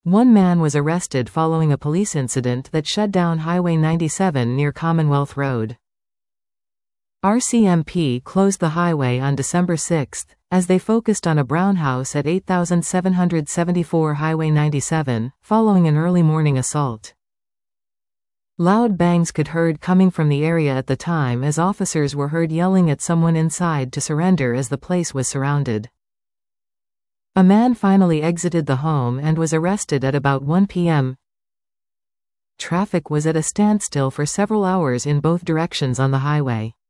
One man was arrested following a police incident that shut down Highway 97 near Commonwealth Road. RCMP closed the highway on December 6, as they focused on a brown house at 8774 Highway 97, following an early morning assault. Loud bangs could heard coming from the area at the time as officers were heard yelling at someone inside to surrender as the place was surrounded. A man finally exited the home and was arrested at about 1 p.m. Traffic was at a standstill for several hours in both directions on the highway.